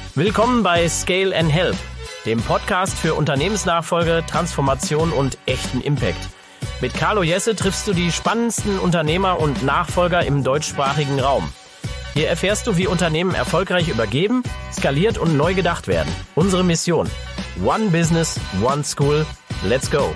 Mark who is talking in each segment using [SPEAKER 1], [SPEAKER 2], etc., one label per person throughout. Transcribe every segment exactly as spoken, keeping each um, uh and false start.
[SPEAKER 1] Willkommen bei Scale and Help, dem Podcast für Unternehmensnachfolge, Transformation und echten Impact. Mit Carlo Jesse triffst du die spannendsten Unternehmer und Nachfolger im deutschsprachigen Raum. Hier erfährst du, wie Unternehmen erfolgreich übergeben, skaliert und neu gedacht werden. Unsere Mission: One Business, One School. Let's go!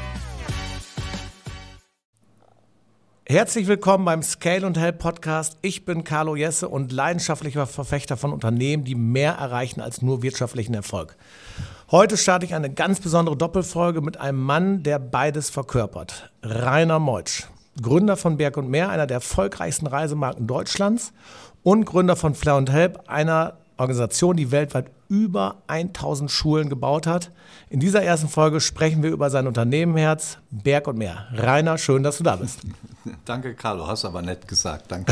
[SPEAKER 2] Herzlich willkommen beim Scale and Help Podcast. Ich bin Carlo Jesse und leidenschaftlicher Verfechter von Unternehmen, die mehr erreichen als nur wirtschaftlichen Erfolg. Heute starte ich eine ganz besondere Doppelfolge mit einem Mann, der beides verkörpert. Rainer Meutsch, Gründer von Berg und Meer, einer der erfolgreichsten Reisemarken Deutschlands, und Gründer von Fly and Help, einer Organisation, die weltweit über tausend Schulen gebaut hat. In dieser ersten Folge sprechen wir über sein Unternehmenherz Berg und Meer. Rainer, schön, dass du da bist.
[SPEAKER 3] Danke, Carlo, hast aber nett gesagt, danke.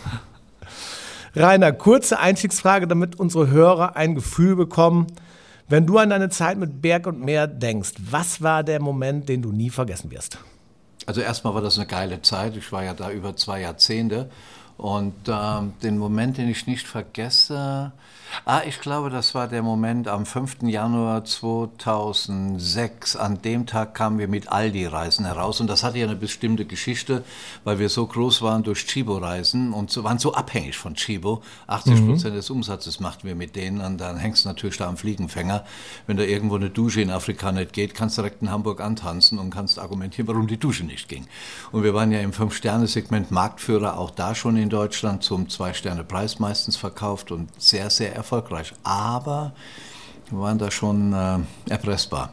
[SPEAKER 2] Rainer, kurze Einstiegsfrage, damit unsere Hörer ein Gefühl bekommen. Wenn du an deine Zeit mit Berg und Meer denkst, was war der Moment, den du nie vergessen wirst?
[SPEAKER 3] Also erstmal war das eine geile Zeit, ich war ja da über zwei Jahrzehnte. Und ähm, den Moment, den ich nicht vergesse, ah, ich glaube, das war der Moment am fünften Januar zweitausendsechs. An dem Tag kamen wir mit Aldi-Reisen heraus und das hatte ja eine bestimmte Geschichte, weil wir so groß waren durch Tchibo-Reisen und so, waren so abhängig von Tchibo. achtzig Prozent mhm. des Umsatzes machten wir mit denen und dann hängst du natürlich da am Fliegenfänger. Wenn da irgendwo eine Dusche in Afrika nicht geht, kannst du direkt in Hamburg antanzen und kannst argumentieren, warum die Dusche nicht ging. Und wir waren ja im Fünf-Sterne-Segment Marktführer, auch da schon in in Deutschland zum Zwei-Sterne-Preis meistens verkauft und sehr, sehr erfolgreich. Aber wir waren da schon äh, erpressbar.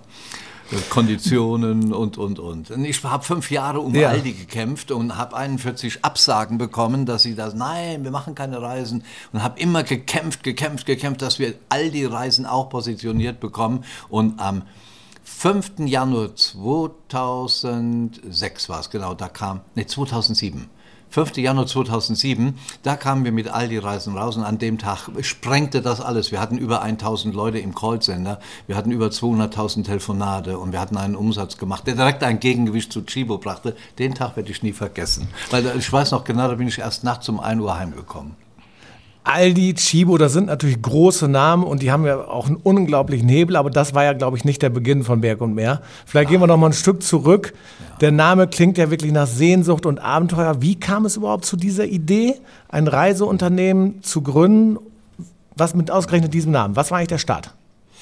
[SPEAKER 3] Konditionen und, und, und. Ich habe fünf Jahre um ja. Aldi gekämpft und habe einundvierzig Absagen bekommen, dass sie das, nein, wir machen keine Reisen. Und habe immer gekämpft, gekämpft, gekämpft, dass wir Aldi-Reisen auch positioniert bekommen. Und am fünften Januar zweitausendsechs war es, genau, da kam, nee, zweitausendsieben. fünften Januar zweitausendsieben, da kamen wir mit Aldi-Reisen raus und an dem Tag sprengte das alles. Wir hatten über tausend Leute im Callcenter, wir hatten über zweihunderttausend Telefonate und wir hatten einen Umsatz gemacht, der direkt ein Gegengewicht zu Tchibo brachte. Den Tag werde ich nie vergessen, weil ich weiß noch genau, da bin ich erst nachts um ein Uhr heimgekommen.
[SPEAKER 2] Aldi, Tchibo, das sind natürlich große Namen und die haben ja auch einen unglaublichen Hebel, aber das war ja, glaube ich, nicht der Beginn von Berg und Meer. Vielleicht gehen wir noch mal ein Stück zurück. Ja. Der Name klingt ja wirklich nach Sehnsucht und Abenteuer. Wie kam es überhaupt zu dieser Idee, ein Reiseunternehmen zu gründen? Was mit ausgerechnet diesem Namen? Was war eigentlich der Start?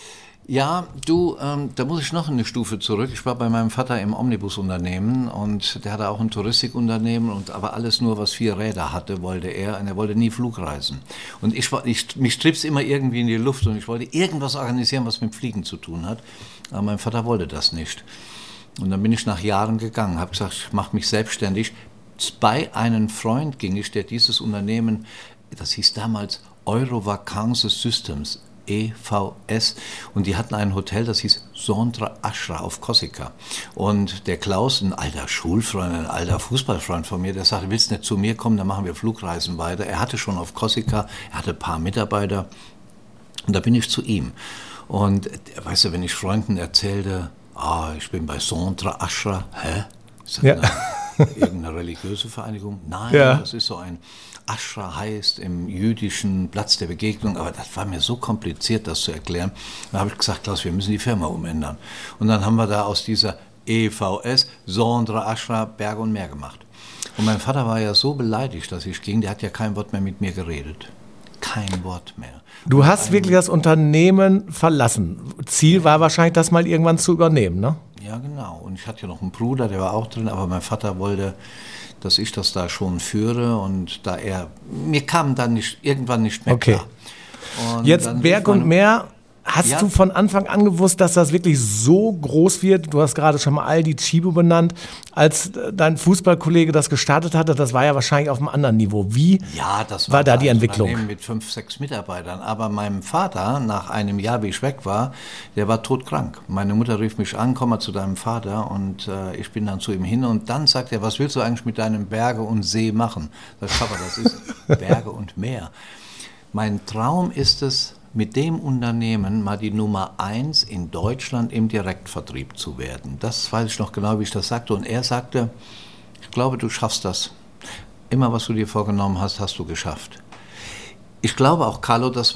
[SPEAKER 3] Ja, du, ähm, da muss ich noch eine Stufe zurück. Ich war bei meinem Vater im Omnibusunternehmen und der hatte auch ein Touristikunternehmen, und aber alles nur, was vier Räder hatte, wollte er. Und er wollte nie Flugreisen. Und ich, ich mich trieb's immer irgendwie in die Luft und ich wollte irgendwas organisieren, was mit Fliegen zu tun hat. Aber mein Vater wollte das nicht. Und dann bin ich nach Jahren gegangen, habe gesagt, ich mache mich selbstständig. Bei einem Freund ging ich, der dieses Unternehmen, das hieß damals Eurovacances Systems, E V S, und die hatten ein Hotel, das hieß Sondra Ashra auf Korsika. Und der Klaus, ein alter Schulfreund, ein alter Fußballfreund von mir, der sagte, willst du nicht zu mir kommen, dann machen wir Flugreisen weiter. Er hatte schon auf Korsika, er hatte ein paar Mitarbeiter und da bin ich zu ihm. Und weißt du, wenn ich Freunden erzählte, ah, ich bin bei Sondra Ashra, hä? Ist das ja. eine, irgendeine religiöse Vereinigung? Nein, ja. Das ist so ein Ashra heißt im jüdischen Platz der Begegnung, aber das war mir so kompliziert, das zu erklären. Da habe ich gesagt, Klaus, wir müssen die Firma umändern. Und dann haben wir da aus dieser E V S Sondra Ashra Berg und Meer gemacht. Und mein Vater war ja so beleidigt, dass ich ging, der hat ja kein Wort mehr mit mir geredet. Kein Wort mehr.
[SPEAKER 2] Du
[SPEAKER 3] und
[SPEAKER 2] hast wirklich das Unternehmen verlassen. Ziel war wahrscheinlich, das mal irgendwann zu übernehmen, ne?
[SPEAKER 3] Ja, genau. Und ich hatte ja noch einen Bruder, der war auch drin, aber mein Vater wollte, dass ich das da schon führe, und da er, mir kam dann nicht, irgendwann nicht mehr
[SPEAKER 2] okay.
[SPEAKER 3] klar. Und
[SPEAKER 2] jetzt Berg und Meer, hast ja. du von Anfang an gewusst, dass das wirklich so groß wird? Du hast gerade schon mal Aldi, Tchibo benannt. Als dein Fußballkollege das gestartet hatte, das war ja wahrscheinlich auf einem anderen Niveau. Wie
[SPEAKER 3] ja, das war,
[SPEAKER 2] war da die Entwicklung?
[SPEAKER 3] Unternehmen mit fünf, sechs Mitarbeitern. Aber meinem Vater, nach einem Jahr, wie ich weg war, der war todkrank. Meine Mutter rief mich an, komm mal zu deinem Vater, und äh, ich bin dann zu ihm hin, und dann sagt er, was willst du eigentlich mit deinem Berge und See machen? Sag ich, Papa, das ist Berge und Meer. Mein Traum ist es, mit dem Unternehmen mal die Nummer eins in Deutschland im Direktvertrieb zu werden. Das weiß ich noch genau, wie ich das sagte. Und er sagte, ich glaube, du schaffst das. Immer, was du dir vorgenommen hast, hast du geschafft. Ich glaube auch, Carlo, das war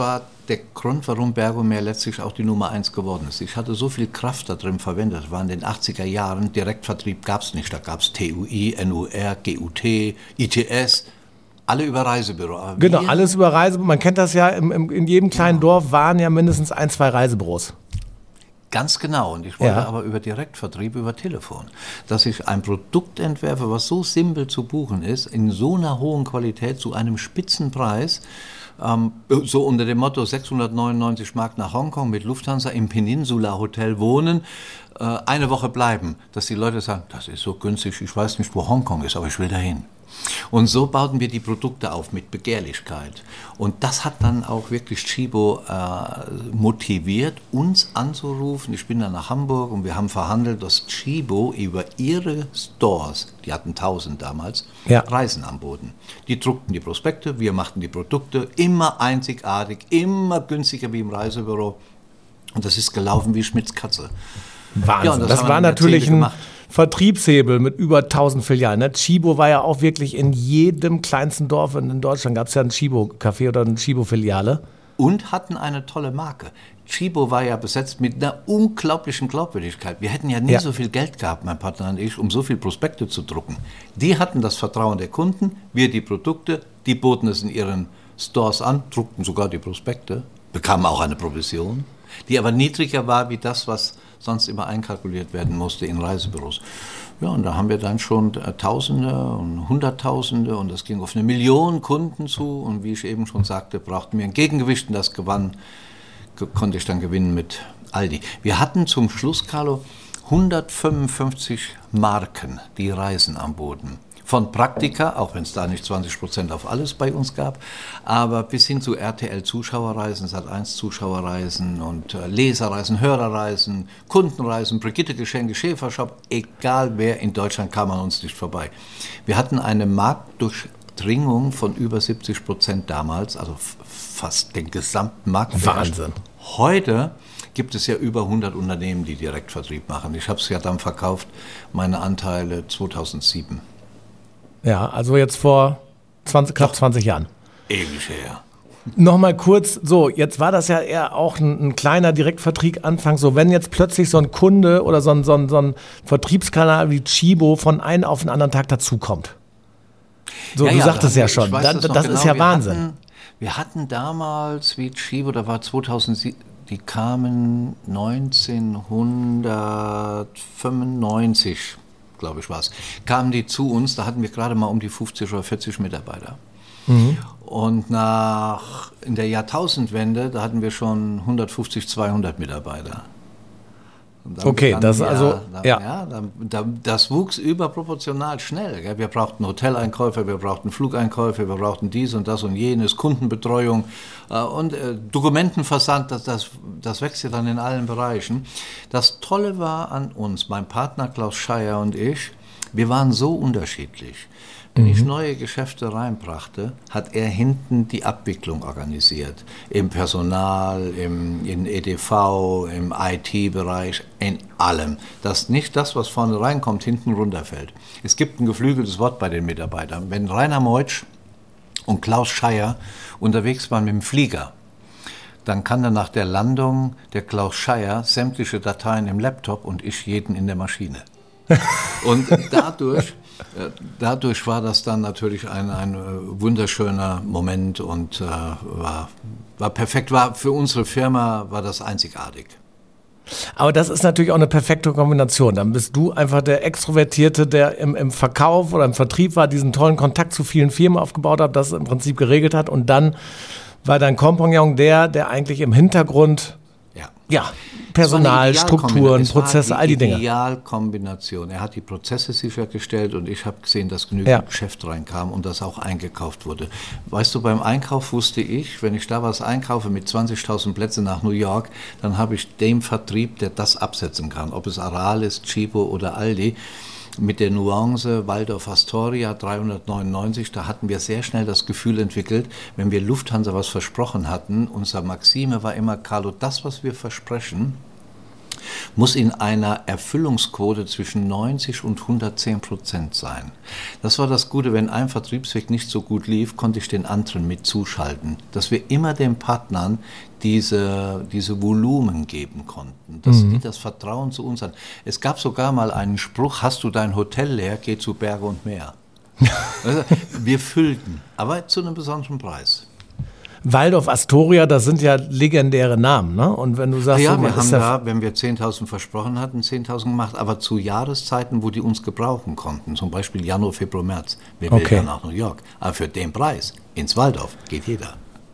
[SPEAKER 3] der Grund, warum Bergomer letztlich auch die Nummer eins geworden ist. Ich hatte so viel Kraft da drin verwendet. Das war in den achtziger Jahren, Direktvertrieb gab es nicht. Da gab es T U I, N U R, G U T, I T S, alle über Reisebüro. Aber
[SPEAKER 2] genau,
[SPEAKER 3] wir,
[SPEAKER 2] alles über Reisebüro. Man kennt das ja, im, im, in jedem kleinen Dorf waren ja mindestens ein, zwei Reisebüros.
[SPEAKER 3] Ganz genau. Und ich wollte
[SPEAKER 2] Ja.
[SPEAKER 3] aber über Direktvertrieb, über Telefon, dass ich ein Produkt entwerfe, was so simpel zu buchen ist, in so einer hohen Qualität, zu einem Spitzenpreis, ähm, so unter dem Motto sechshundertneunundneunzig Mark nach Hongkong mit Lufthansa im Peninsula Hotel wohnen, äh, eine Woche bleiben, dass die Leute sagen, das ist so günstig, ich weiß nicht, wo Hongkong ist, aber ich will dahin. Und so bauten wir die Produkte auf mit Begehrlichkeit. Und das hat dann auch wirklich Tchibo äh, motiviert, uns anzurufen. Ich bin dann nach Hamburg und wir haben verhandelt, dass Tchibo über ihre Stores, die hatten tausend damals,
[SPEAKER 2] Ja.
[SPEAKER 3] Reisen anboten. Die druckten die Prospekte, wir machten die Produkte, immer einzigartig, immer günstiger wie im Reisebüro. Und das ist gelaufen wie Schmitz Katze.
[SPEAKER 2] Wahnsinn.
[SPEAKER 3] Ja, und das
[SPEAKER 2] das
[SPEAKER 3] haben wir
[SPEAKER 2] war
[SPEAKER 3] dann
[SPEAKER 2] natürlich
[SPEAKER 3] Jahrzehnte
[SPEAKER 2] ein
[SPEAKER 3] gemacht.
[SPEAKER 2] Vertriebshebel mit über tausend Filialen. Ne? Tchibo war ja auch wirklich in jedem kleinsten Dorf in Deutschland gab es ja ein Tchibo-Café oder eine Tchibo-Filiale.
[SPEAKER 3] Und hatten eine tolle Marke. Tchibo war ja besetzt mit einer unglaublichen Glaubwürdigkeit. Wir hätten ja nie
[SPEAKER 2] Ja.
[SPEAKER 3] so viel Geld gehabt, mein Partner und ich, um so viel Prospekte zu drucken. Die hatten das Vertrauen der Kunden, wir die Produkte, die boten es in ihren Stores an, druckten sogar die Prospekte, bekamen auch eine Provision, die aber niedriger war wie das, was sonst immer einkalkuliert werden musste in Reisebüros. Ja, und da haben wir dann schon äh, Tausende und Hunderttausende und das ging auf eine Million Kunden zu. Und wie ich eben schon sagte, brauchten wir ein Gegengewicht und das gewann, ge- konnte ich dann gewinnen mit Aldi. Wir hatten zum Schluss, Carlo, hundertfünfundfünfzig Marken, die Reisen anboten. Von Praktika, auch wenn es da nicht zwanzig Prozent auf alles bei uns gab, aber bis hin zu R T L-Zuschauerreisen, Sat eins Zuschauerreisen und äh, Leserreisen, Hörerreisen, Kundenreisen, Brigitte-Geschenke, Schäfershop, egal wer in Deutschland kam an uns nicht vorbei. Wir hatten eine Marktdurchdringung von über siebzig Prozent damals, also f- fast den gesamten Markt.
[SPEAKER 2] Wahnsinn.
[SPEAKER 3] Heute gibt es ja über hundert Unternehmen, die Direktvertrieb machen. Ich habe es ja dann verkauft, meine Anteile zweitausendsieben.
[SPEAKER 2] Ja, also jetzt vor zwanzig, knapp zwanzig Jahren.
[SPEAKER 3] Ewig her.
[SPEAKER 2] Nochmal kurz, so, jetzt war das ja eher auch ein, ein kleiner Direktvertrieb Anfang. So, wenn jetzt plötzlich so ein Kunde oder so ein, so ein, so ein Vertriebskanal wie Tchibo von einem auf den anderen Tag dazukommt. So,
[SPEAKER 3] Ja,
[SPEAKER 2] du
[SPEAKER 3] ja,
[SPEAKER 2] sagtest
[SPEAKER 3] da-
[SPEAKER 2] ja
[SPEAKER 3] ich
[SPEAKER 2] schon,
[SPEAKER 3] weiß
[SPEAKER 2] das,
[SPEAKER 3] noch
[SPEAKER 2] das
[SPEAKER 3] genau.
[SPEAKER 2] ist ja
[SPEAKER 3] Wir
[SPEAKER 2] Wahnsinn.
[SPEAKER 3] Hatten, wir hatten damals, wie Tchibo, da war zweitausendsieben, die kamen neunzehnhundertfünfundneunzig, glaube ich war es, kamen die zu uns, da hatten wir gerade mal um die fünfzig oder vierzig Mitarbeiter.
[SPEAKER 2] Mhm.
[SPEAKER 3] Und nach, in der Jahrtausendwende, da hatten wir schon hundertfünfzig, zweihundert Mitarbeiter. Und dann
[SPEAKER 2] Okay,
[SPEAKER 3] begann
[SPEAKER 2] das
[SPEAKER 3] wir-
[SPEAKER 2] also-
[SPEAKER 3] da,
[SPEAKER 2] ja.
[SPEAKER 3] ja da, da, das wuchs überproportional schnell. Gell? Wir brauchten Hoteleinkäufer, wir brauchten Flugeinkäufer, wir brauchten dies und das und jenes, Kundenbetreuung äh, und äh, Dokumentenversand, das, das, das wächst ja dann in allen Bereichen. Das Tolle war an uns, mein Partner Klaus Scheier und ich, wir waren so unterschiedlich. Wenn ich neue Geschäfte reinbrachte, hat er hinten die Abwicklung organisiert. Im Personal, im, in E D V, im I T-Bereich, in allem. Dass nicht das, was vorne reinkommt, hinten runterfällt. Es gibt ein geflügeltes Wort bei den Mitarbeitern. Wenn Rainer Meutsch und Klaus Scheier unterwegs waren mit dem Flieger, dann kann dann nach der Landung der Klaus Scheier sämtliche Dateien im Laptop und ich jeden in der Maschine. Und dadurch, äh, dadurch war das dann natürlich ein, ein äh, wunderschöner Moment und äh, war, war perfekt, war für unsere Firma war das einzigartig.
[SPEAKER 2] Aber das ist natürlich auch eine perfekte Kombination. Dann bist du einfach der Extrovertierte, der im, im Verkauf oder im Vertrieb war, diesen tollen Kontakt zu vielen Firmen aufgebaut hat, das im Prinzip geregelt hat. Und dann war dein Kompagnon der, der eigentlich im Hintergrund,
[SPEAKER 3] Ja.
[SPEAKER 2] ja, Personal, Strukturen,
[SPEAKER 3] Es war
[SPEAKER 2] Prozesse, all die Dinge.
[SPEAKER 3] Idealkombination. Er hat die Prozesse sichergestellt und ich habe gesehen, dass genügend
[SPEAKER 2] Ja.
[SPEAKER 3] Geschäft reinkam und das auch eingekauft wurde. Weißt du, beim Einkauf wusste ich, wenn ich da was einkaufe mit zwanzigtausend Plätzen nach New York, dann habe ich den Vertrieb, der das absetzen kann. Ob es Aral ist, Tchibo oder Aldi. Mit der Nuance Waldorf Astoria dreihundertneunundneunzig, da hatten wir sehr schnell das Gefühl entwickelt, wenn wir Lufthansa was versprochen hatten, unser Maxime war immer, Carlo, das, was wir versprechen, muss in einer Erfüllungsquote zwischen neunzig und hundertzehn Prozent sein. Das war das Gute, wenn ein Vertriebsweg nicht so gut lief, konnte ich den anderen mit zuschalten, dass wir immer den Partnern diese, diese Volumen geben konnten, dass mhm. die das Vertrauen zu uns hatten. Es gab sogar mal einen Spruch, hast du dein Hotel leer, geh zu Berge und Meer. Also, wir füllten, aber zu einem besonderen Preis.
[SPEAKER 2] Waldorf Astoria, das sind ja legendäre Namen, ne? Und wenn du sagst,
[SPEAKER 3] ja,
[SPEAKER 2] so,
[SPEAKER 3] wir haben
[SPEAKER 2] da,
[SPEAKER 3] da, wenn wir zehntausend versprochen hatten, zehntausend gemacht, aber zu Jahreszeiten, wo die uns gebrauchen konnten, zum Beispiel Januar, Februar, März. Wir will
[SPEAKER 2] okay.
[SPEAKER 3] ja nach New York, aber für den Preis ins Waldorf geht jeder.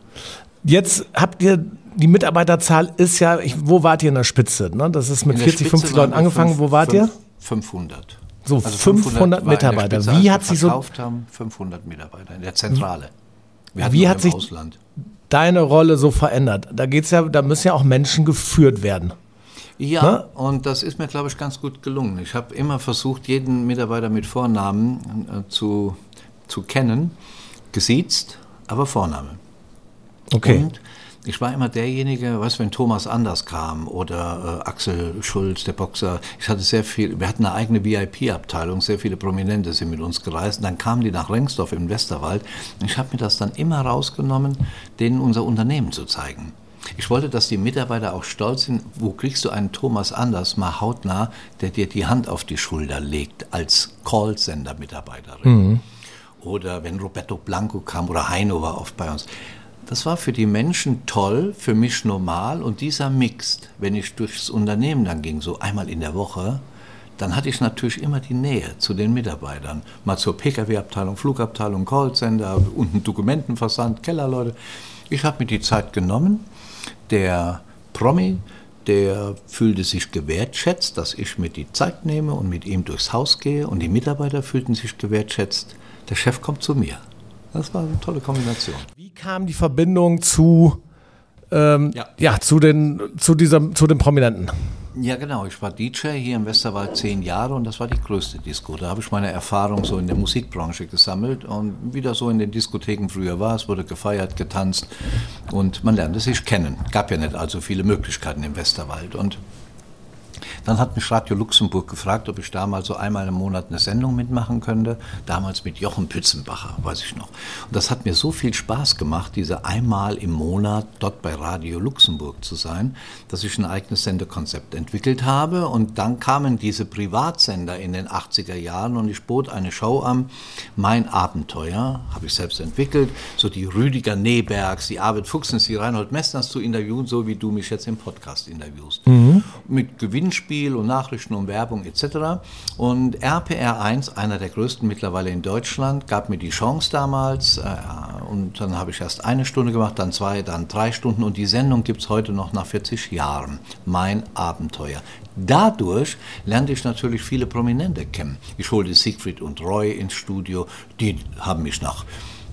[SPEAKER 2] Jetzt habt ihr, die Mitarbeiterzahl ist ja, ich, wo wart ihr in der Spitze? Ne? Das ist mit vierzig, fünfzig Leuten angefangen,
[SPEAKER 3] fünf,
[SPEAKER 2] wo wart
[SPEAKER 3] fünf,
[SPEAKER 2] ihr?
[SPEAKER 3] fünfhundert.
[SPEAKER 2] So,
[SPEAKER 3] also
[SPEAKER 2] fünfhundert Mitarbeiter.
[SPEAKER 3] Spitze,
[SPEAKER 2] wie
[SPEAKER 3] als
[SPEAKER 2] hat
[SPEAKER 3] wir
[SPEAKER 2] sich so
[SPEAKER 3] verkauft haben, fünfhundert Mitarbeiter in der Zentrale. Wir hatten
[SPEAKER 2] wie
[SPEAKER 3] noch
[SPEAKER 2] hat
[SPEAKER 3] im
[SPEAKER 2] sich
[SPEAKER 3] Ausland.
[SPEAKER 2] deine Rolle so verändert? Da geht's ja, da müssen ja auch Menschen geführt werden.
[SPEAKER 3] Ja,
[SPEAKER 2] ne?
[SPEAKER 3] Und das ist mir, glaube ich, ganz gut gelungen. Ich habe immer versucht, jeden Mitarbeiter mit Vornamen äh, zu, zu kennen, gesiezt, aber Vorname.
[SPEAKER 2] Okay.
[SPEAKER 3] Und ich war immer derjenige, weißt du, wenn Thomas Anders kam oder äh, Axel Schulz, der Boxer, ich hatte sehr viel, wir hatten eine eigene V I P-Abteilung, sehr viele Prominente sind mit uns gereist, und dann kamen die nach Rengsdorf im Westerwald und ich habe mir das dann immer rausgenommen, denen unser Unternehmen zu zeigen. Ich wollte, dass die Mitarbeiter auch stolz sind, wo kriegst du einen Thomas Anders mal hautnah, der dir die Hand auf die Schulter legt als Callcenter-Mitarbeiterin. Mhm. Oder wenn Roberto Blanco kam oder Heino war oft bei uns. Das war für die Menschen toll, für mich normal, und dieser Mix, wenn ich durchs Unternehmen dann ging, so einmal in der Woche, dann hatte ich natürlich immer die Nähe zu den Mitarbeitern. Mal zur P K W-Abteilung, Flugabteilung, Callcenter, unten Dokumentenversand, Kellerleute. Ich habe mir die Zeit genommen. Der Promi, der fühlte sich gewertschätzt, dass ich mir die Zeit nehme und mit ihm durchs Haus gehe, und die Mitarbeiter fühlten sich gewertschätzt, der Chef kommt zu mir. Das war eine tolle Kombination.
[SPEAKER 2] Wie kam die Verbindung zu, ähm, ja. Ja, zu, den, zu, dieser, zu den Prominenten?
[SPEAKER 3] Ja, genau. Ich war D J hier im Westerwald zehn Jahre und das war die größte Disco. Da habe ich meine Erfahrung so in der Musikbranche gesammelt und wie das so in den Diskotheken früher war. Es wurde gefeiert, getanzt und man lernte sich kennen. Gab ja nicht allzu viele Möglichkeiten im Westerwald. Und dann hat mich Radio Luxemburg gefragt, ob ich da mal so einmal im Monat eine Sendung mitmachen könnte. Damals mit Jochen Pützenbacher, weiß ich noch. Und das hat mir so viel Spaß gemacht, diese einmal im Monat dort bei Radio Luxemburg zu sein, dass ich ein eigenes Sendekonzept entwickelt habe. Und dann kamen diese Privatsender in den achtziger Jahren und ich bot eine Show an, Mein Abenteuer, habe ich selbst entwickelt, so die Rüdiger Nebergs, die Arvid Fuchsens, die Reinhold Messners zu interviewen, so wie du mich jetzt im Podcast interviewst. Mhm. Mit Gewinnspiel und Nachrichten und Werbung et cetera. Und R P R eins, einer der größten mittlerweile in Deutschland, gab mir die Chance damals. Äh, und dann habe ich erst eine Stunde gemacht, dann zwei, dann drei Stunden. Und die Sendung gibt es heute noch nach vierzig Jahren. Mein Abenteuer. Dadurch lernte ich natürlich viele Prominente kennen. Ich holte Siegfried und Roy ins Studio. Die haben mich nach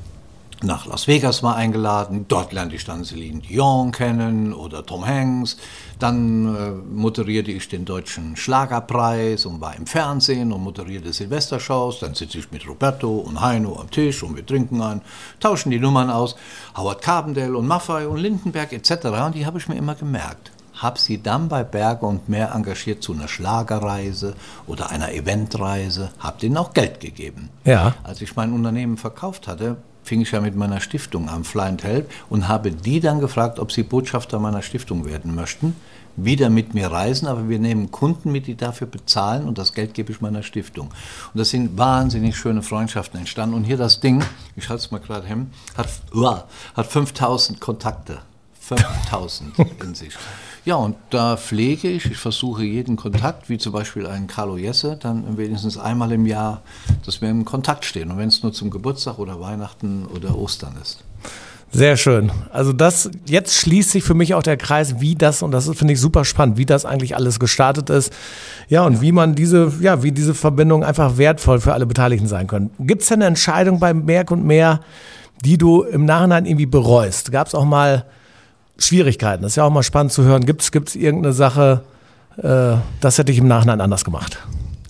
[SPEAKER 3] nach Las Vegas mal eingeladen, dort lernte ich dann Celine Dion kennen oder Tom Hanks, dann äh, moderierte ich den Deutschen Schlagerpreis und war im Fernsehen und moderierte Silvestershows, dann sitze ich mit Roberto und Heino am Tisch und wir trinken ein, tauschen die Nummern aus, Howard Carpendale und Maffay und Lindenberg et cetera. Und die habe ich mir immer gemerkt. Habe sie dann bei Berge und Meer engagiert zu einer Schlagerreise oder einer Eventreise, habe denen auch Geld gegeben.
[SPEAKER 2] Ja.
[SPEAKER 3] Als ich mein Unternehmen verkauft hatte, fing ich ja mit meiner Stiftung an, Fly and Help, und habe die dann gefragt, ob sie Botschafter meiner Stiftung werden möchten. Wieder mit mir reisen, aber wir nehmen Kunden mit, die dafür bezahlen, und das Geld gebe ich meiner Stiftung. Und das sind wahnsinnig schöne Freundschaften entstanden. Und hier das Ding, ich halte es mal gerade hin, hat, uh, hat fünftausend Kontakte. fünftausend in sich. Ja, und da pflege ich, ich versuche jeden Kontakt, wie zum Beispiel einen Carlo Jesse, dann wenigstens einmal im Jahr, dass wir im Kontakt stehen. Und wenn es nur zum Geburtstag oder Weihnachten oder Ostern ist.
[SPEAKER 2] Sehr schön. Also das, jetzt schließt sich für mich auch der Kreis, wie das, und das finde ich super spannend, wie das eigentlich alles gestartet ist. Ja, und ja. wie man diese, ja, wie diese Verbindungen einfach wertvoll für alle Beteiligten sein können. Gibt es denn eine Entscheidung bei Berg und Meer, die du im Nachhinein irgendwie bereust? Gab es auch mal Schwierigkeiten? Das ist ja auch mal spannend zu hören. Gibt es irgendeine Sache, äh, das hätte ich im Nachhinein anders gemacht?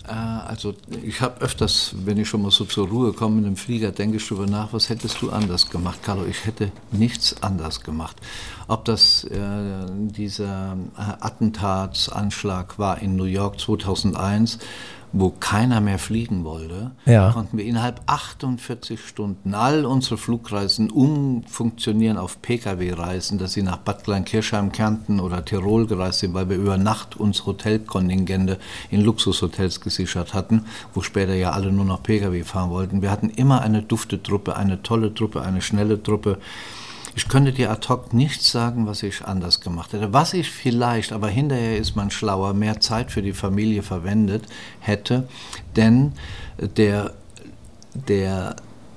[SPEAKER 3] also ich habe öfters, wenn ich schon mal so zur Ruhe komme in einem Flieger, denke ich drüber nach, was hättest du anders gemacht, Carlo? Ich hätte nichts anders gemacht. Ob das äh, dieser Attentatsanschlag war in New York zweitausendeins, wo keiner mehr fliegen wollte, ja. konnten wir innerhalb achtundvierzig Stunden all unsere Flugreisen umfunktionieren auf P K W-Reisen, dass sie nach Bad Kleinkirchheim, Kärnten oder Tirol gereist sind, weil wir über Nacht unsere Hotelkontingente in Luxushotels gesichert hatten, wo später ja alle nur noch P K W fahren wollten. Wir hatten immer eine Duftetruppe, eine tolle Truppe, eine schnelle Truppe. Ich könnte dir ad hoc nichts sagen, was ich anders gemacht hätte. Was ich vielleicht, aber hinterher ist man schlauer, mehr Zeit für die Familie verwendet hätte, denn der, der,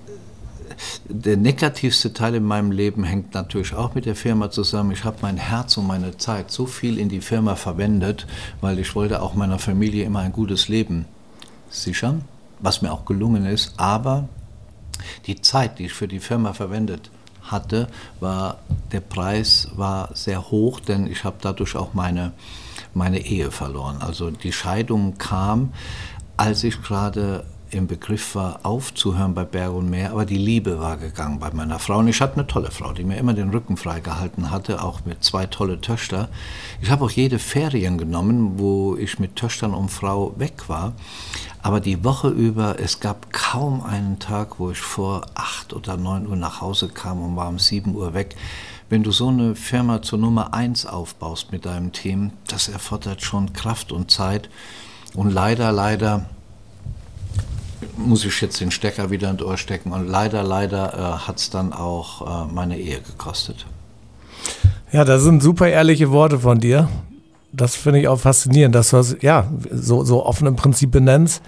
[SPEAKER 3] der negativste Teil in meinem Leben hängt natürlich auch mit der Firma zusammen. Ich habe mein Herz und meine Zeit so viel in die Firma verwendet, weil ich wollte auch meiner Familie immer ein gutes Leben sichern, was mir auch gelungen ist, aber die Zeit, die ich für die Firma verwendet hatte, war, der Preis war sehr hoch, denn ich habe dadurch auch meine, meine Ehe verloren. Also die Scheidung kam, als ich gerade im Begriff war, aufzuhören bei Berg und Meer, aber die Liebe war gegangen bei meiner Frau. Und ich hatte eine tolle Frau, die mir immer den Rücken frei gehalten hatte, auch mit zwei tolle Töchter. Ich habe auch jede Ferien genommen, wo ich mit Töchtern und Frau weg war. Aber die Woche über, es gab kaum einen Tag, wo ich vor acht oder neun Uhr nach Hause kam und war um sieben Uhr weg. Wenn du so eine Firma zur Nummer eins aufbaust mit deinem Team, das erfordert schon Kraft und Zeit. Und leider, leider muss ich jetzt den Stecker wieder ins Ohr stecken. Und leider, leider äh, hat es dann auch äh, meine Ehe gekostet.
[SPEAKER 2] Ja, das sind super ehrliche Worte von dir. Das finde ich auch faszinierend, dass du das ja, so, so offen im Prinzip benennst.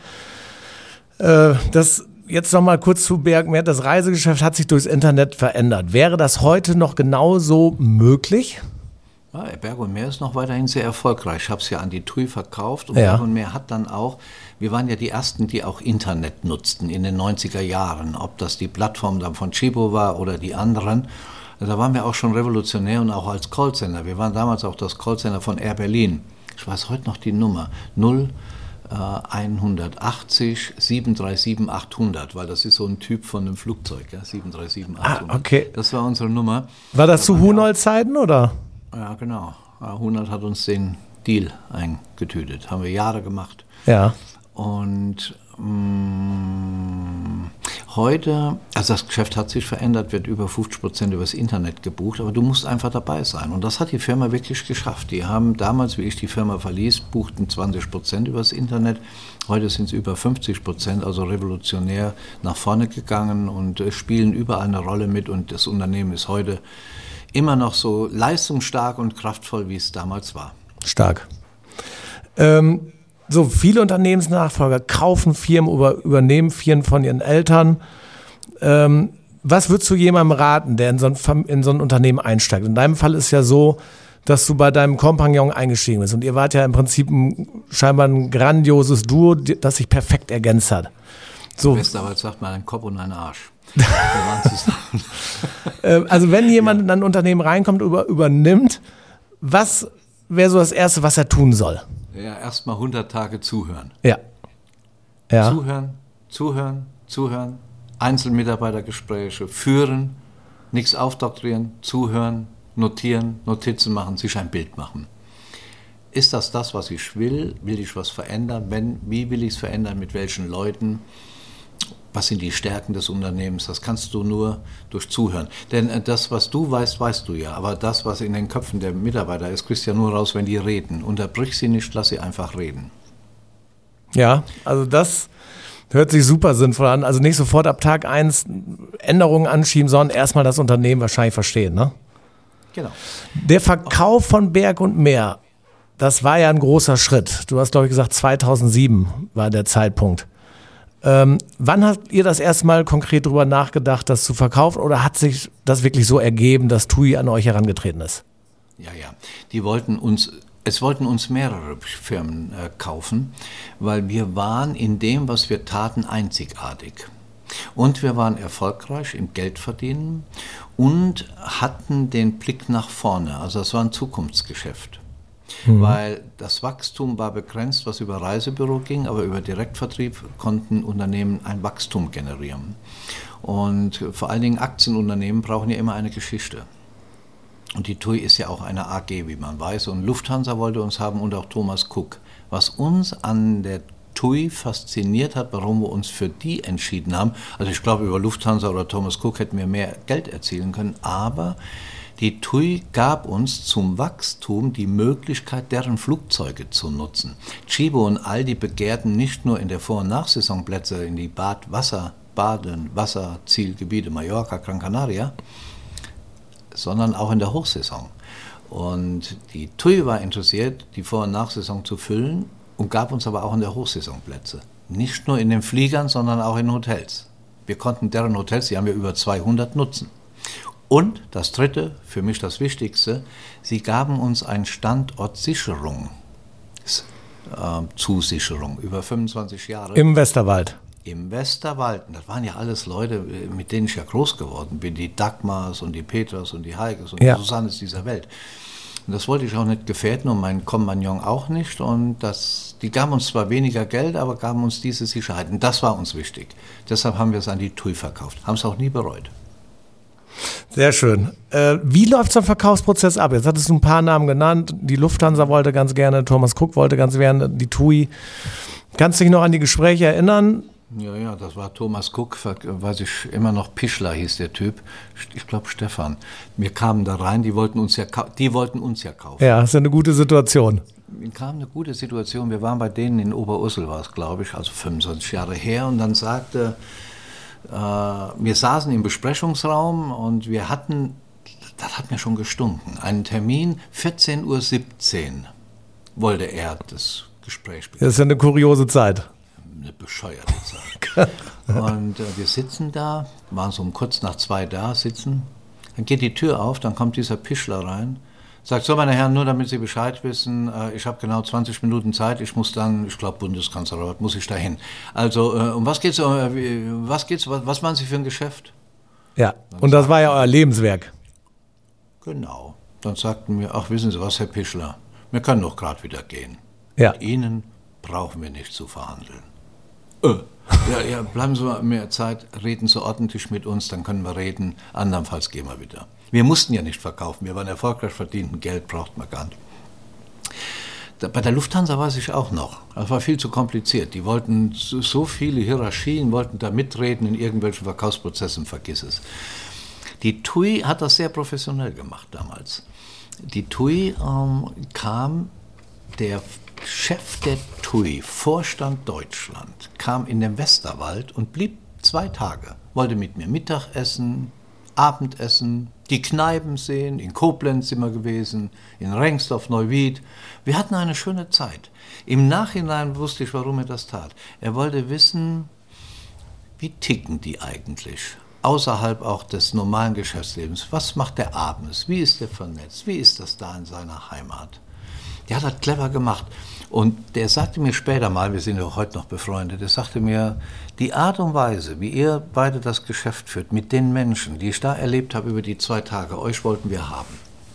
[SPEAKER 2] Äh, das jetzt nochmal kurz zu Berg und Meer. Das Reisegeschäft hat sich durchs Internet verändert. Wäre das heute noch genauso möglich?
[SPEAKER 3] Ja, Berg und Meer ist noch weiterhin sehr erfolgreich. Ich habe es ja an die T U I verkauft und ja. Berg und Meer hat dann auch, wir waren ja die Ersten, die auch Internet nutzten in den neunziger Jahren. Ob das die Plattform dann von Chibo war oder die anderen. Da waren wir auch schon revolutionär und auch als Callcenter. Wir waren damals auch das Callcenter von Air Berlin. Ich weiß heute noch die Nummer. null hundertachtzig sieben drei sieben achthundert, weil das ist so ein Typ von einem Flugzeug, ja, sieben drei sieben achthundert.
[SPEAKER 2] Ah, okay.
[SPEAKER 3] Das war unsere Nummer.
[SPEAKER 2] War das da zu Hunold-Zeiten, oder?
[SPEAKER 3] Ja, genau. Hunold hat uns den Deal eingetütet. Haben wir Jahre gemacht.
[SPEAKER 2] Ja.
[SPEAKER 3] Und mh, heute, also das Geschäft hat sich verändert, wird über fünfzig Prozent übers Internet gebucht, aber du musst einfach dabei sein. Und das hat die Firma wirklich geschafft. Die haben damals, wie ich die Firma verließ, buchten zwanzig Prozent übers Internet. Heute sind es über fünfzig Prozent, also revolutionär nach vorne gegangen und äh, spielen überall eine Rolle mit. Und das Unternehmen ist heute immer noch so leistungsstark und kraftvoll, wie es damals war.
[SPEAKER 2] Stark. Ähm, so, viele Unternehmensnachfolger kaufen Firmen oder übernehmen Firmen von ihren Eltern. Ähm, was würdest du jemandem raten, der in so, ein, in so ein Unternehmen einsteigt? In deinem Fall ist ja so, dass du bei deinem Kompagnon eingestiegen bist und ihr wart ja im Prinzip ein, scheinbar ein grandioses Duo, das sich perfekt ergänzt hat.
[SPEAKER 3] So. Westerwald sagt man ein Kopf und ein Arsch.
[SPEAKER 2] Also wenn jemand ja. in ein Unternehmen reinkommt und über, übernimmt, was wäre so das Erste, was er tun soll?
[SPEAKER 3] Ja, erstmal hundert Tage zuhören.
[SPEAKER 2] Ja. ja.
[SPEAKER 3] Zuhören, zuhören, zuhören, Einzelmitarbeitergespräche führen, nichts aufdoktrieren, zuhören, notieren, Notizen machen, sich ein Bild machen. Ist das das, was ich will? Will ich was verändern? Wenn, wie will ich es verändern? Mit welchen Leuten? Was sind die Stärken des Unternehmens? Das kannst du nur durch Zuhören. Denn das, was du weißt, weißt du ja. Aber das, was in den Köpfen der Mitarbeiter ist, kriegst du ja nur raus, wenn die reden. Unterbrich sie nicht, lass sie einfach reden.
[SPEAKER 2] Ja, also das hört sich super sinnvoll an. Also nicht sofort ab Tag eins Änderungen anschieben, sondern erstmal das Unternehmen wahrscheinlich verstehen, ne?
[SPEAKER 3] Genau.
[SPEAKER 2] Der Verkauf von Berg und Meer, das war ja ein großer Schritt. Du hast, glaube ich, gesagt, zweitausendsieben war der Zeitpunkt. Ähm, wann habt ihr das erste Mal konkret darüber nachgedacht, das zu verkaufen, oder hat sich das wirklich so ergeben, dass T U I an euch herangetreten ist?
[SPEAKER 3] Ja, ja. Die wollten uns, es wollten uns mehrere Firmen äh, kaufen, weil wir waren in dem, was wir taten, einzigartig. Und wir waren erfolgreich im Geldverdienen und hatten den Blick nach vorne. Also das war ein Zukunftsgeschäft. Mhm. Weil das Wachstum war begrenzt, was über Reisebüro ging, aber über Direktvertrieb konnten Unternehmen ein Wachstum generieren. Und vor allen Dingen Aktienunternehmen brauchen ja immer eine Geschichte. Und die T U I ist ja auch eine A G, wie man weiß. Und Lufthansa wollte uns haben und auch Thomas Cook. Was uns an der T U I fasziniert hat, warum wir uns für die entschieden haben, also ich glaube, über Lufthansa oder Thomas Cook hätten wir mehr Geld erzielen können, aber die T U I gab uns zum Wachstum die Möglichkeit, deren Flugzeuge zu nutzen. Chibo und Aldi begehrten nicht nur in der Vor- und Nachsaison Plätze in die Bad Wasser, Baden, Wasserzielgebiete Mallorca, Gran Canaria, sondern auch in der Hochsaison. Und die T U I war interessiert, die Vor- und Nachsaison zu füllen und gab uns aber auch in der Hochsaison Plätze. Nicht nur in den Fliegern, sondern auch in Hotels. Wir konnten deren Hotels, die haben wir über zweihundert, nutzen. Und das Dritte, für mich das Wichtigste, sie gaben uns eine Standortsicherung, äh, Zusicherung über fünfundzwanzig Jahre.
[SPEAKER 2] Im Westerwald.
[SPEAKER 3] Im Westerwald. Das waren ja alles Leute, mit denen ich ja groß geworden bin. Die Dagmars und die Peters und die Heikes und
[SPEAKER 2] ja.
[SPEAKER 3] die Susannes dieser Welt. Und das wollte ich auch nicht gefährden und mein Kompagnon auch nicht. Und das, die gaben uns zwar weniger Geld, aber gaben uns diese Sicherheit. Und das war uns wichtig. Deshalb haben wir es an die T U I verkauft. Haben es auch nie bereut.
[SPEAKER 2] Sehr schön. Äh, wie läuft so ein Verkaufsprozess ab? Jetzt hattest du ein paar Namen genannt. Die Lufthansa wollte ganz gerne, Thomas Cook wollte ganz gerne, die T U I. Kannst du dich noch an die Gespräche erinnern?
[SPEAKER 3] Ja, ja, das war Thomas Cook, weiß ich immer noch, Pischler hieß der Typ, ich glaube Stefan. Wir kamen da rein, die wollten uns ja, die wollten uns ja kaufen.
[SPEAKER 2] Ja, das ist ja eine gute Situation.
[SPEAKER 3] Wir kamen eine gute Situation, wir waren bei denen in Oberursel, war es glaube ich, also fünfundzwanzig Jahre her, und dann sagte, äh, wir saßen im Besprechungsraum und wir hatten, das hat mir schon gestunken, einen Termin, vierzehn Uhr siebzehn wollte er das Gespräch beginnen.
[SPEAKER 2] Das ist ja eine kuriose Zeit.
[SPEAKER 3] Eine bescheuerte Zeit. Und äh, wir sitzen da, waren so um kurz nach zwei da, sitzen, dann geht die Tür auf, dann kommt dieser Pischler rein, sagt, so meine Herren, nur damit Sie Bescheid wissen, äh, ich habe genau zwanzig Minuten Zeit, ich muss dann, ich glaube Bundeskanzlerrat, muss ich dahin. Also, äh, um was geht's, äh, was geht's, was, was machen Sie für ein Geschäft?
[SPEAKER 2] Ja, und das war ja euer Lebenswerk.
[SPEAKER 3] Genau. Dann sagten wir, ach, wissen Sie was, Herr Pischler, wir können doch gerade wieder gehen.
[SPEAKER 2] Ja.
[SPEAKER 3] Mit Ihnen brauchen wir nicht zu verhandeln. Äh, ja, ja, bleiben Sie mal mehr Zeit, reden Sie ordentlich mit uns, dann können wir reden, andernfalls gehen wir wieder. Wir mussten ja nicht verkaufen, wir waren erfolgreich, verdienten Geld, braucht man gar nicht. Da, bei der Lufthansa weiß ich auch noch, das war viel zu kompliziert. Die wollten so, so viele Hierarchien, wollten da mitreden in irgendwelchen Verkaufsprozessen, vergiss es. Die T U I hat das sehr professionell gemacht damals. Die T U I ähm, kam, der Chef der T U I, Vorstand Deutschland, kam in den Westerwald und blieb zwei Tage. Wollte mit mir Mittagessen, Abendessen, die Kneipen sehen. In Koblenz sind wir gewesen, in Rengsdorf, Neuwied. Wir hatten eine schöne Zeit. Im Nachhinein wusste ich, warum er das tat. Er wollte wissen, wie ticken die eigentlich? Außerhalb auch des normalen Geschäftslebens. Was macht der abends? Wie ist der vernetzt? Wie ist das da in seiner Heimat? Der hat das clever gemacht. Und der sagte mir später mal, wir sind ja heute noch befreundet, der sagte mir, die Art und Weise, wie ihr beide das Geschäft führt, mit den Menschen, die ich da erlebt habe über die zwei Tage, euch wollten wir haben.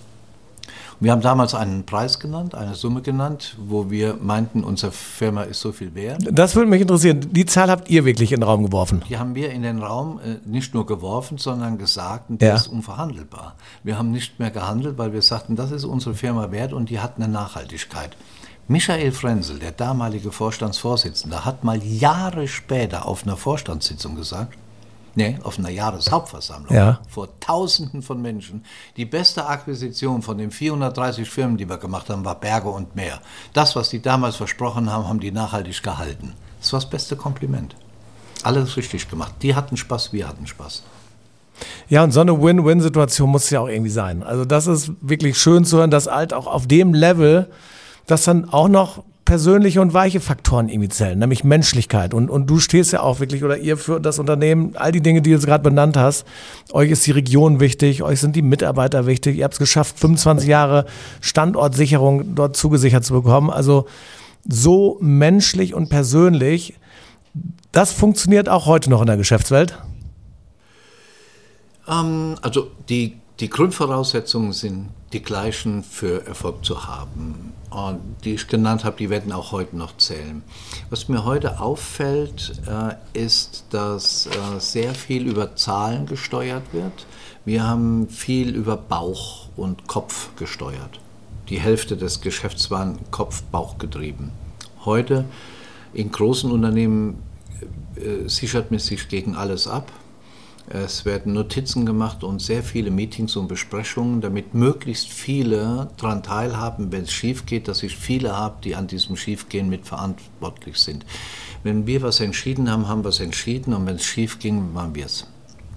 [SPEAKER 3] Und wir haben damals einen Preis genannt, eine Summe genannt, wo wir meinten, unsere Firma ist so viel wert.
[SPEAKER 2] Das würde mich interessieren. Die Zahl habt ihr wirklich in den Raum geworfen?
[SPEAKER 3] Die haben wir in den Raum äh, nicht nur geworfen, sondern gesagt, und das
[SPEAKER 2] ja.
[SPEAKER 3] ist unverhandelbar. Wir haben nicht mehr gehandelt, weil wir sagten, das ist unsere Firma wert und die hat eine Nachhaltigkeit. Michael Frenzel, der damalige Vorstandsvorsitzende, hat mal Jahre später auf einer Vorstandssitzung gesagt, nee, auf einer Jahreshauptversammlung,
[SPEAKER 2] ja.
[SPEAKER 3] vor Tausenden von Menschen, die beste Akquisition von den vierhundertdreißig Firmen, die wir gemacht haben, war Berge und Meer. Das, was die damals versprochen haben, haben die nachhaltig gehalten. Das war das beste Kompliment. Alles richtig gemacht. Die hatten Spaß, wir hatten Spaß.
[SPEAKER 2] Ja, und so eine Win-Win-Situation muss es ja auch irgendwie sein. Also das ist wirklich schön zu hören, dass halt auch auf dem Level, dass dann auch noch persönliche und weiche Faktoren irgendwie zählen, nämlich Menschlichkeit. Und, und du stehst ja auch wirklich, oder ihr für das Unternehmen, all die Dinge, die du jetzt gerade benannt hast, euch ist die Region wichtig, euch sind die Mitarbeiter wichtig, ihr habt es geschafft, fünfundzwanzig Jahre Standortsicherung dort zugesichert zu bekommen. Also so menschlich und persönlich, das funktioniert auch heute noch in der Geschäftswelt?
[SPEAKER 3] Ähm, also die Die Grundvoraussetzungen sind die gleichen für Erfolg zu haben. Und die ich genannt habe, die werden auch heute noch zählen. Was mir heute auffällt, äh, ist, dass äh, sehr viel über Zahlen gesteuert wird. Wir haben viel über Bauch und Kopf gesteuert. Die Hälfte des Geschäfts war Kopf-Bauch getrieben. Heute in großen Unternehmen äh, sichert man sich gegen alles ab. Es werden Notizen gemacht und sehr viele Meetings und Besprechungen, damit möglichst viele daran teilhaben, wenn es schief geht, dass ich viele habe, die an diesem Schiefgehen mitverantwortlich sind. Wenn wir was entschieden haben, haben wir es entschieden und wenn es schief ging, waren wir es.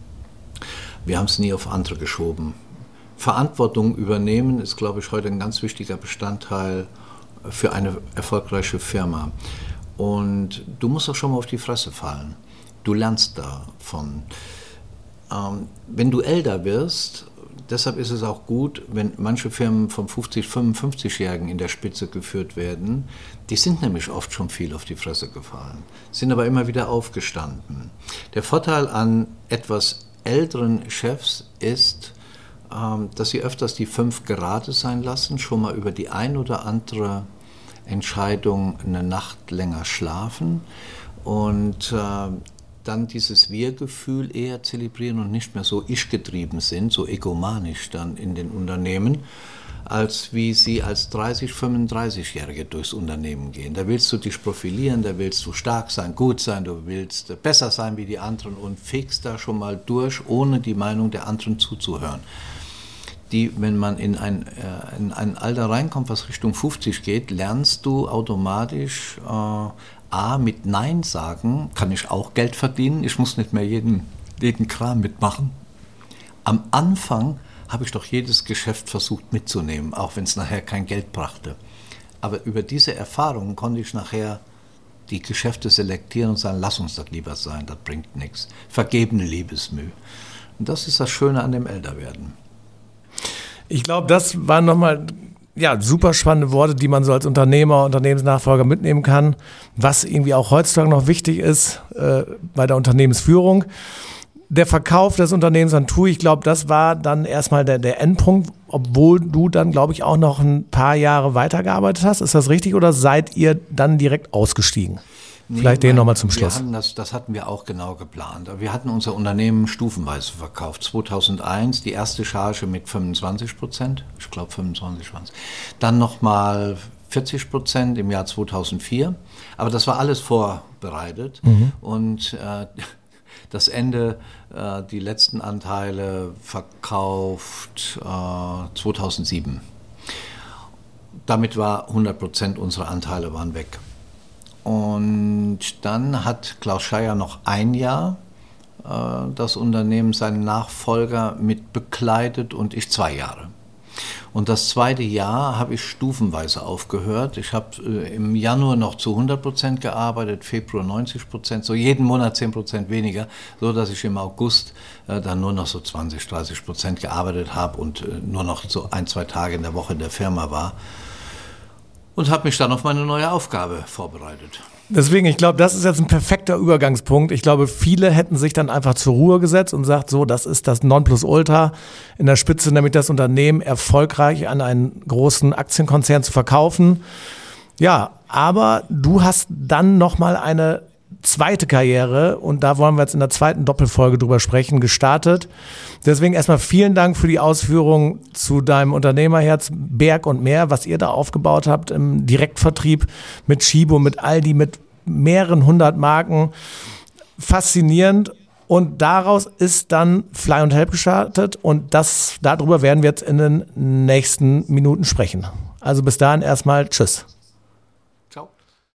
[SPEAKER 3] Wir haben es nie auf andere geschoben. Verantwortung übernehmen ist, glaube ich, heute ein ganz wichtiger Bestandteil für eine erfolgreiche Firma. Und du musst auch schon mal auf die Fresse fallen. Du lernst davon. Ähm, wenn du älter wirst, deshalb ist es auch gut, wenn manche Firmen von fünfzig-, fünfundfünfzigjährigen in der Spitze geführt werden, die sind nämlich oft schon viel auf die Fresse gefallen, sind aber immer wieder aufgestanden. Der Vorteil an etwas älteren Chefs ist, ähm, dass sie öfters die fünf gerade sein lassen, schon mal über die ein oder andere Entscheidung eine Nacht länger schlafen und äh, dann dieses Wir-Gefühl eher zelebrieren und nicht mehr so ich-getrieben sind, so egomanisch dann in den Unternehmen, als wie sie als dreißig-, fünfunddreißigjährige durchs Unternehmen gehen. Da willst du dich profilieren, da willst du stark sein, gut sein, du willst besser sein wie die anderen und fegst da schon mal durch, ohne die Meinung der anderen zuzuhören. Die, wenn man in ein, äh, in ein Alter reinkommt, was Richtung fünfzig geht, lernst du automatisch äh, A, mit Nein sagen, kann ich auch Geld verdienen, ich muss nicht mehr jeden, jeden Kram mitmachen. Am Anfang habe ich doch jedes Geschäft versucht mitzunehmen, auch wenn es nachher kein Geld brachte. Aber über diese Erfahrungen konnte ich nachher die Geschäfte selektieren und sagen, lass uns das lieber sein, das bringt nichts. Vergebene Liebesmüh. Und das ist das Schöne an dem Älterwerden.
[SPEAKER 2] Ich glaube, das waren nochmal ja, super spannende Worte, die man so als Unternehmer, Unternehmensnachfolger mitnehmen kann, was irgendwie auch heutzutage noch wichtig ist äh, bei der Unternehmensführung. Der Verkauf des Unternehmens an T U I, ich glaube, das war dann erstmal der, der Endpunkt, obwohl du dann, glaube ich, auch noch ein paar Jahre weitergearbeitet hast. Ist das richtig oder seid ihr dann direkt ausgestiegen?
[SPEAKER 3] Nee,
[SPEAKER 2] Vielleicht den nochmal zum Schluss.
[SPEAKER 3] Wir hatten das, das hatten wir auch genau geplant. Wir hatten unser Unternehmen stufenweise verkauft. zweitausendeins die erste Charge mit fünfundzwanzig Prozent, ich glaube fünfundzwanzig waren es. Dann nochmal vierzig Prozent im Jahr zweitausendvier. Aber das war alles vorbereitet. Mhm. Und äh, das Ende, äh, die letzten Anteile verkauft äh, zweitausendsieben. Damit war hundert Prozent unserer Anteile waren weg. Und dann hat Klaus Scheier noch ein Jahr äh, das Unternehmen, seinen Nachfolger mit begleitet und ich zwei Jahre. Und das zweite Jahr habe ich stufenweise aufgehört. Ich habe äh, im Januar noch zu hundert Prozent gearbeitet, Februar neunzig Prozent, so jeden Monat zehn Prozent weniger, so dass ich im August äh, dann nur noch so zwanzig, dreißig Prozent gearbeitet habe und äh, nur noch so ein, zwei Tage in der Woche in der Firma war. Und habe mich dann auf meine neue Aufgabe vorbereitet.
[SPEAKER 2] Deswegen, ich glaube, das ist jetzt ein perfekter Übergangspunkt. Ich glaube, viele hätten sich dann einfach zur Ruhe gesetzt und sagt, so, das ist das Nonplusultra in der Spitze, nämlich das Unternehmen erfolgreich an einen großen Aktienkonzern zu verkaufen. Ja, aber du hast dann nochmal eine zweite Karriere und da wollen wir jetzt in der zweiten Doppelfolge drüber sprechen, gestartet. Deswegen erstmal vielen Dank für die Ausführungen zu deinem Unternehmerherz Berg und Meer, was ihr da aufgebaut habt im Direktvertrieb mit Schibo, mit Aldi, mit mehreren hundert Marken. Faszinierend. Und daraus ist dann Fly und Help gestartet und das, darüber werden wir jetzt in den nächsten Minuten sprechen. Also bis dahin erstmal tschüss.